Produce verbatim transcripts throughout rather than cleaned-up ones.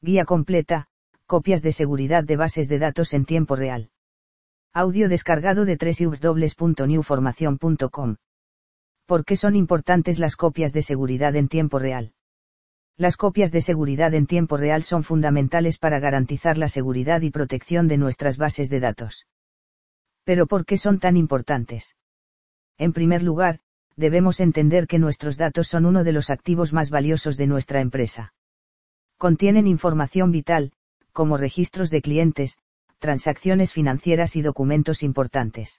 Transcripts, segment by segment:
Guía completa, copias de seguridad de bases de datos en tiempo real. Audio descargado de doble u doble u doble u punto new formación punto com. ¿Por qué son importantes las copias de seguridad en tiempo real? Las copias de seguridad en tiempo real son fundamentales para garantizar la seguridad y protección de nuestras bases de datos. ¿Pero por qué son tan importantes? En primer lugar, debemos entender que nuestros datos son uno de los activos más valiosos de nuestra empresa. Contienen información vital, como registros de clientes, transacciones financieras y documentos importantes.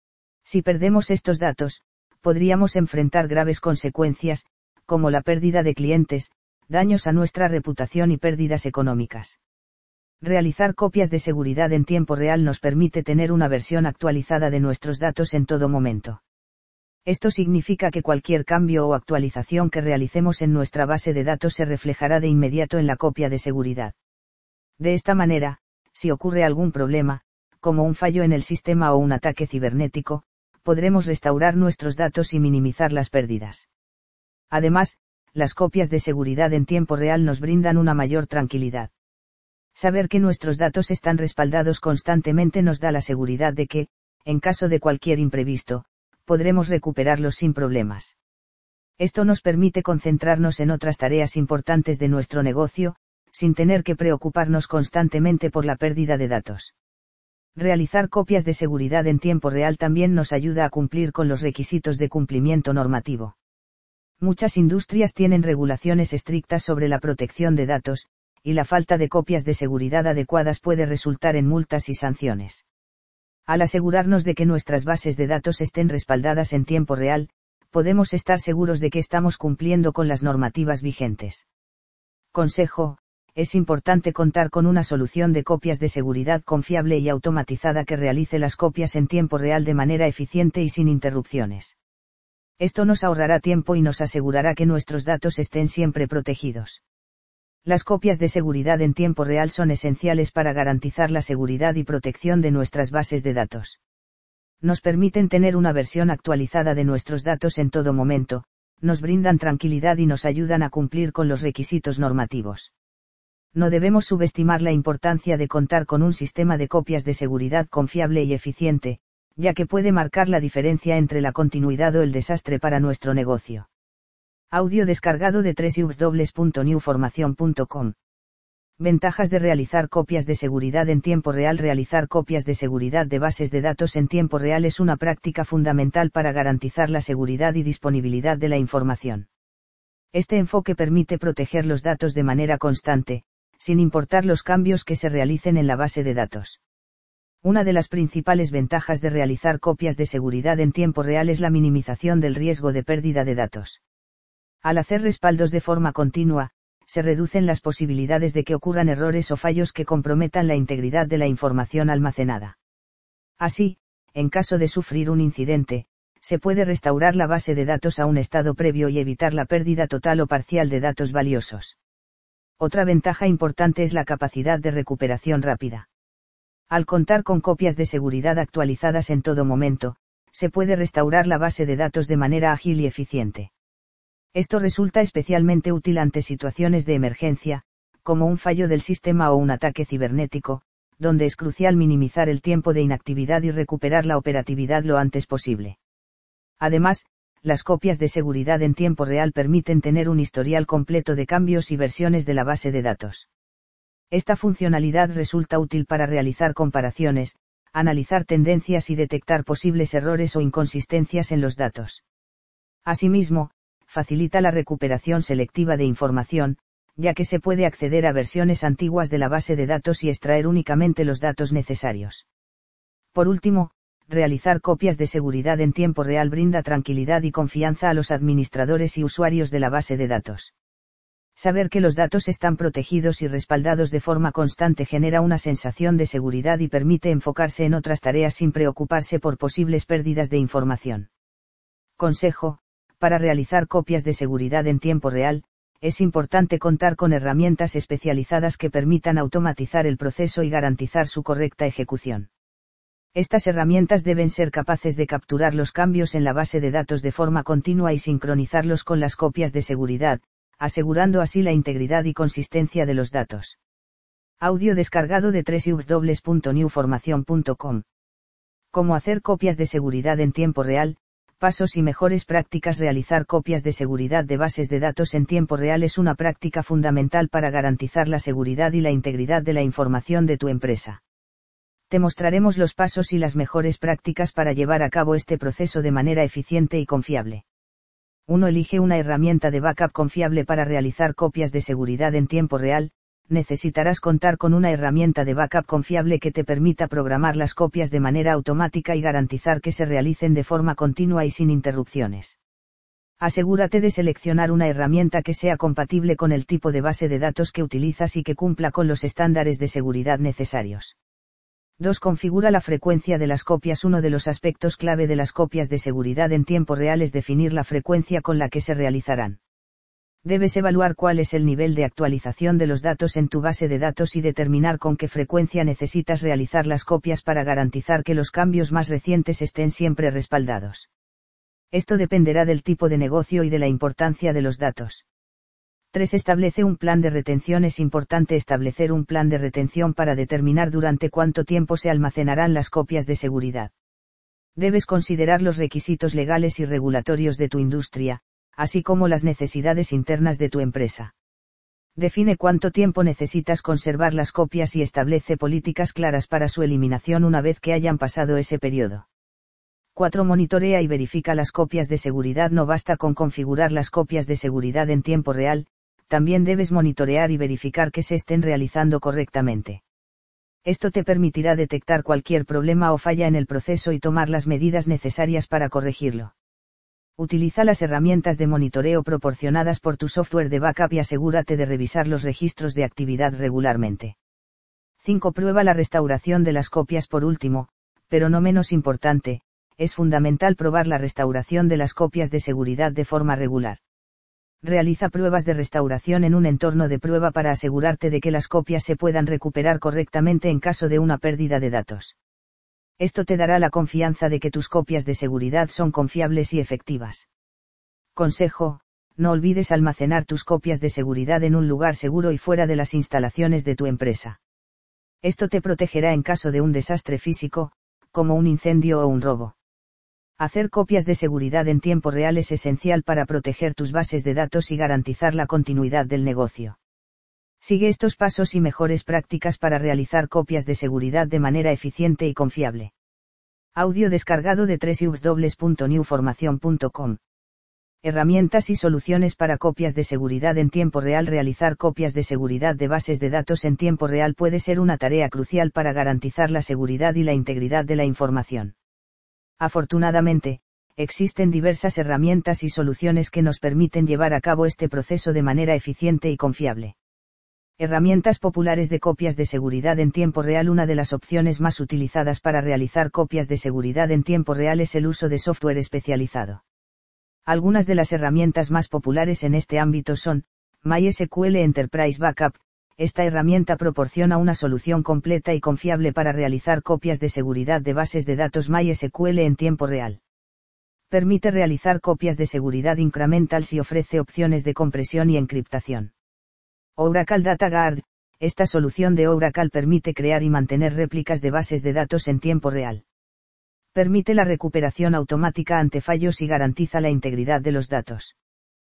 Si perdemos estos datos, podríamos enfrentar graves consecuencias, como la pérdida de clientes, daños a nuestra reputación y pérdidas económicas. Realizar copias de seguridad en tiempo real nos permite tener una versión actualizada de nuestros datos en todo momento. Esto significa que cualquier cambio o actualización que realicemos en nuestra base de datos se reflejará de inmediato en la copia de seguridad. De esta manera, si ocurre algún problema, como un fallo en el sistema o un ataque cibernético, podremos restaurar nuestros datos y minimizar las pérdidas. Además, las copias de seguridad en tiempo real nos brindan una mayor tranquilidad. Saber que nuestros datos están respaldados constantemente nos da la seguridad de que, en caso de cualquier imprevisto, podremos recuperarlos sin problemas. Esto nos permite concentrarnos en otras tareas importantes de nuestro negocio, sin tener que preocuparnos constantemente por la pérdida de datos. Realizar copias de seguridad en tiempo real también nos ayuda a cumplir con los requisitos de cumplimiento normativo. Muchas industrias tienen regulaciones estrictas sobre la protección de datos, y la falta de copias de seguridad adecuadas puede resultar en multas y sanciones. Al asegurarnos de que nuestras bases de datos estén respaldadas en tiempo real, podemos estar seguros de que estamos cumpliendo con las normativas vigentes. Consejo: es importante contar con una solución de copias de seguridad confiable y automatizada que realice las copias en tiempo real de manera eficiente y sin interrupciones. Esto nos ahorrará tiempo y nos asegurará que nuestros datos estén siempre protegidos. Las copias de seguridad en tiempo real son esenciales para garantizar la seguridad y protección de nuestras bases de datos. Nos permiten tener una versión actualizada de nuestros datos en todo momento, nos brindan tranquilidad y nos ayudan a cumplir con los requisitos normativos. No debemos subestimar la importancia de contar con un sistema de copias de seguridad confiable y eficiente, ya que puede marcar la diferencia entre la continuidad o el desastre para nuestro negocio. Audio descargado de doble u doble u doble u punto new formación punto com. Ventajas de realizar copias de seguridad en tiempo real. Realizar copias de seguridad de bases de datos en tiempo real es una práctica fundamental para garantizar la seguridad y disponibilidad de la información. Este enfoque permite proteger los datos de manera constante, sin importar los cambios que se realicen en la base de datos. Una de las principales ventajas de realizar copias de seguridad en tiempo real es la minimización del riesgo de pérdida de datos. Al hacer respaldos de forma continua, se reducen las posibilidades de que ocurran errores o fallos que comprometan la integridad de la información almacenada. Así, en caso de sufrir un incidente, se puede restaurar la base de datos a un estado previo y evitar la pérdida total o parcial de datos valiosos. Otra ventaja importante es la capacidad de recuperación rápida. Al contar con copias de seguridad actualizadas en todo momento, se puede restaurar la base de datos de manera ágil y eficiente. Esto resulta especialmente útil ante situaciones de emergencia, como un fallo del sistema o un ataque cibernético, donde es crucial minimizar el tiempo de inactividad y recuperar la operatividad lo antes posible. Además, las copias de seguridad en tiempo real permiten tener un historial completo de cambios y versiones de la base de datos. Esta funcionalidad resulta útil para realizar comparaciones, analizar tendencias y detectar posibles errores o inconsistencias en los datos. Asimismo, facilita la recuperación selectiva de información, ya que se puede acceder a versiones antiguas de la base de datos y extraer únicamente los datos necesarios. Por último, realizar copias de seguridad en tiempo real brinda tranquilidad y confianza a los administradores y usuarios de la base de datos. Saber que los datos están protegidos y respaldados de forma constante genera una sensación de seguridad y permite enfocarse en otras tareas sin preocuparse por posibles pérdidas de información. Consejo: para realizar copias de seguridad en tiempo real, es importante contar con herramientas especializadas que permitan automatizar el proceso y garantizar su correcta ejecución. Estas herramientas deben ser capaces de capturar los cambios en la base de datos de forma continua y sincronizarlos con las copias de seguridad, asegurando así la integridad y consistencia de los datos. Audio descargado de doble u doble u doble u punto new formación punto com. Cómo hacer copias de seguridad en tiempo real, pasos y mejores prácticas. Realizar copias de seguridad de bases de datos en tiempo real es una práctica fundamental para garantizar la seguridad y la integridad de la información de tu empresa. Te mostraremos los pasos y las mejores prácticas para llevar a cabo este proceso de manera eficiente y confiable. uno. Elige una herramienta de backup confiable para realizar copias de seguridad en tiempo real. Necesitarás contar con una herramienta de backup confiable que te permita programar las copias de manera automática y garantizar que se realicen de forma continua y sin interrupciones. Asegúrate de seleccionar una herramienta que sea compatible con el tipo de base de datos que utilizas y que cumpla con los estándares de seguridad necesarios. dos. Configura la frecuencia de las copias. Uno de los aspectos clave de las copias de seguridad en tiempo real es definir la frecuencia con la que se realizarán. Debes evaluar cuál es el nivel de actualización de los datos en tu base de datos y determinar con qué frecuencia necesitas realizar las copias para garantizar que los cambios más recientes estén siempre respaldados. Esto dependerá del tipo de negocio y de la importancia de los datos. tres. Establece un plan de retención. Es importante establecer un plan de retención para determinar durante cuánto tiempo se almacenarán las copias de seguridad. Debes considerar los requisitos legales y regulatorios de tu industria, así como las necesidades internas de tu empresa. Define cuánto tiempo necesitas conservar las copias y establece políticas claras para su eliminación una vez que hayan pasado ese periodo. cuatro. Monitorea y verifica las copias de seguridad. No basta con configurar las copias de seguridad en tiempo real, también debes monitorear y verificar que se estén realizando correctamente. Esto te permitirá detectar cualquier problema o falla en el proceso y tomar las medidas necesarias para corregirlo. Utiliza las herramientas de monitoreo proporcionadas por tu software de backup y asegúrate de revisar los registros de actividad regularmente. cinco. Prueba la restauración de las copias. Por último, pero no menos importante, es fundamental probar la restauración de las copias de seguridad de forma regular. Realiza pruebas de restauración en un entorno de prueba para asegurarte de que las copias se puedan recuperar correctamente en caso de una pérdida de datos. Esto te dará la confianza de que tus copias de seguridad son confiables y efectivas. Consejo: no olvides almacenar tus copias de seguridad en un lugar seguro y fuera de las instalaciones de tu empresa. Esto te protegerá en caso de un desastre físico, como un incendio o un robo. Hacer copias de seguridad en tiempo real es esencial para proteger tus bases de datos y garantizar la continuidad del negocio. Sigue estos pasos y mejores prácticas para realizar copias de seguridad de manera eficiente y confiable. Audio descargado de doble u doble u doble u punto new formación punto com. Herramientas y soluciones para copias de seguridad en tiempo real. Realizar copias de seguridad de bases de datos en tiempo real puede ser una tarea crucial para garantizar la seguridad y la integridad de la información. Afortunadamente, existen diversas herramientas y soluciones que nos permiten llevar a cabo este proceso de manera eficiente y confiable. Herramientas populares de copias de seguridad en tiempo real. Una de las opciones más utilizadas para realizar copias de seguridad en tiempo real es el uso de software especializado. Algunas de las herramientas más populares en este ámbito son MySQL Enterprise Backup. Esta herramienta proporciona una solución completa y confiable para realizar copias de seguridad de bases de datos MySQL en tiempo real. Permite realizar copias de seguridad incrementals y ofrece opciones de compresión y encriptación. Oracle Data Guard. Esta solución de Oracle permite crear y mantener réplicas de bases de datos en tiempo real. Permite la recuperación automática ante fallos y garantiza la integridad de los datos.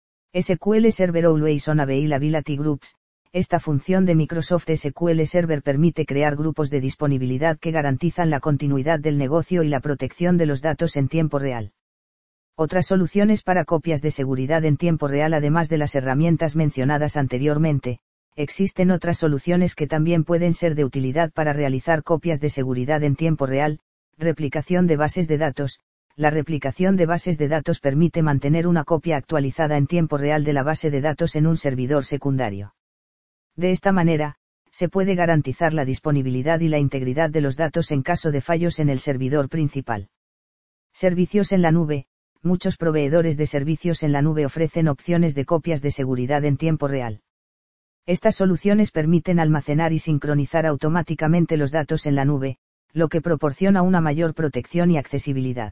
S Q L Server Always On Availability Groups. Esta función de Microsoft S Q L Server permite crear grupos de disponibilidad que garantizan la continuidad del negocio y la protección de los datos en tiempo real. Otras soluciones para copias de seguridad en tiempo real. Además de las herramientas mencionadas anteriormente, existen otras soluciones que también pueden ser de utilidad para realizar copias de seguridad en tiempo real. Replicación de bases de datos. La replicación de bases de datos permite mantener una copia actualizada en tiempo real de la base de datos en un servidor secundario. De esta manera, se puede garantizar la disponibilidad y la integridad de los datos en caso de fallos en el servidor principal. Servicios en la nube. Muchos proveedores de servicios en la nube ofrecen opciones de copias de seguridad en tiempo real. Estas soluciones permiten almacenar y sincronizar automáticamente los datos en la nube, lo que proporciona una mayor protección y accesibilidad.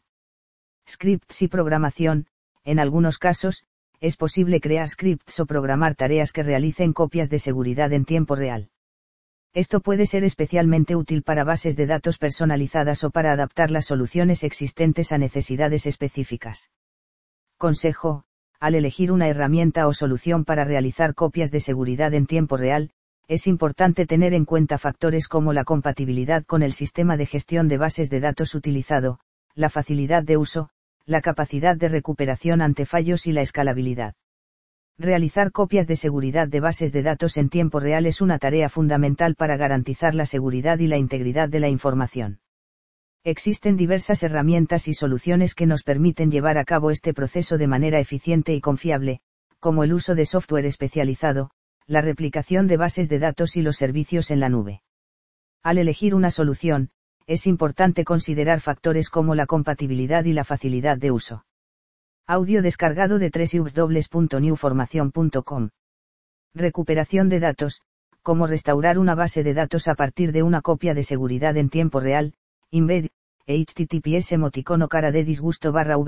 Scripts y programación. En algunos casos, es posible crear scripts o programar tareas que realicen copias de seguridad en tiempo real. Esto puede ser especialmente útil para bases de datos personalizadas o para adaptar las soluciones existentes a necesidades específicas. Consejo: al elegir una herramienta o solución para realizar copias de seguridad en tiempo real, es importante tener en cuenta factores como la compatibilidad con el sistema de gestión de bases de datos utilizado, la facilidad de uso, la capacidad de recuperación ante fallos y la escalabilidad. Realizar copias de seguridad de bases de datos en tiempo real es una tarea fundamental para garantizar la seguridad y la integridad de la información. Existen diversas herramientas y soluciones que nos permiten llevar a cabo este proceso de manera eficiente y confiable, como el uso de software especializado, la replicación de bases de datos y los servicios en la nube. Al elegir una solución, es importante considerar factores como la compatibilidad y la facilidad de uso. Audio descargado de doble u doble u doble u punto new formación punto com. Recuperación de datos: cómo restaurar una base de datos a partir de una copia de seguridad en tiempo real. Embed, https emoticono cara de disgusto barra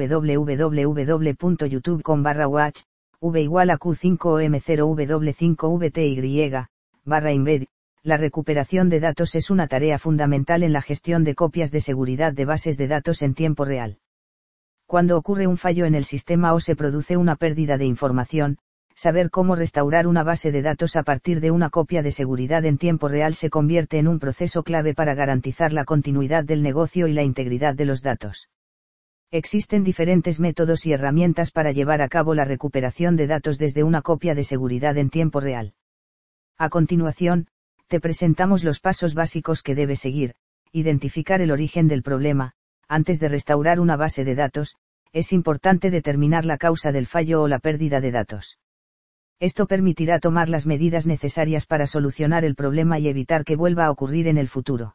www.youtube.com barra watch, v igual a q cinco o m cero w cinco v t y, barra embed. La recuperación de datos es una tarea fundamental en la gestión de copias de seguridad de bases de datos en tiempo real. Cuando ocurre un fallo en el sistema o se produce una pérdida de información, saber cómo restaurar una base de datos a partir de una copia de seguridad en tiempo real se convierte en un proceso clave para garantizar la continuidad del negocio y la integridad de los datos. Existen diferentes métodos y herramientas para llevar a cabo la recuperación de datos desde una copia de seguridad en tiempo real. A continuación, te presentamos los pasos básicos que debes seguir: identificar el origen del problema. Antes de restaurar una base de datos, es importante determinar la causa del fallo o la pérdida de datos. Esto permitirá tomar las medidas necesarias para solucionar el problema y evitar que vuelva a ocurrir en el futuro.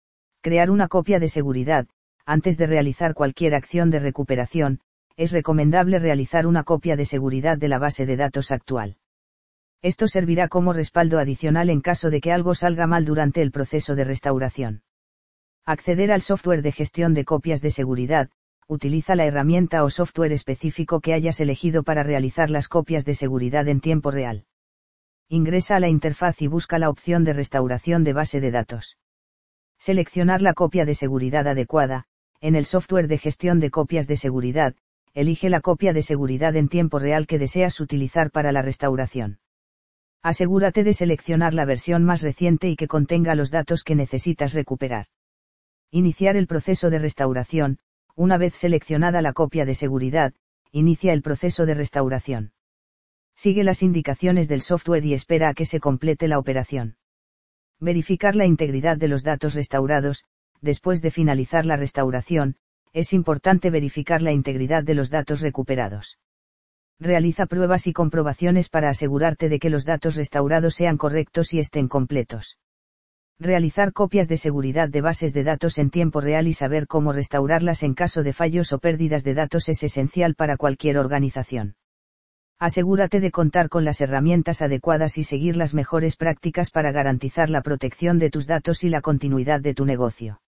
Crear una copia de seguridad. Antes de realizar cualquier acción de recuperación, es recomendable realizar una copia de seguridad de la base de datos actual. Esto servirá como respaldo adicional en caso de que algo salga mal durante el proceso de restauración. Acceder al software de gestión de copias de seguridad. Utiliza la herramienta o software específico que hayas elegido para realizar las copias de seguridad en tiempo real. Ingresa a la interfaz y busca la opción de restauración de base de datos. Seleccionar la copia de seguridad adecuada. En el software de gestión de copias de seguridad, elige la copia de seguridad en tiempo real que deseas utilizar para la restauración. Asegúrate de seleccionar la versión más reciente y que contenga los datos que necesitas recuperar. Iniciar el proceso de restauración. Una vez seleccionada la copia de seguridad, inicia el proceso de restauración. Sigue las indicaciones del software y espera a que se complete la operación. Verificar la integridad de los datos restaurados. Después de finalizar la restauración, es importante verificar la integridad de los datos recuperados. Realiza pruebas y comprobaciones para asegurarte de que los datos restaurados sean correctos y estén completos. Realizar copias de seguridad de bases de datos en tiempo real y saber cómo restaurarlas en caso de fallos o pérdidas de datos es esencial para cualquier organización. Asegúrate de contar con las herramientas adecuadas y seguir las mejores prácticas para garantizar la protección de tus datos y la continuidad de tu negocio.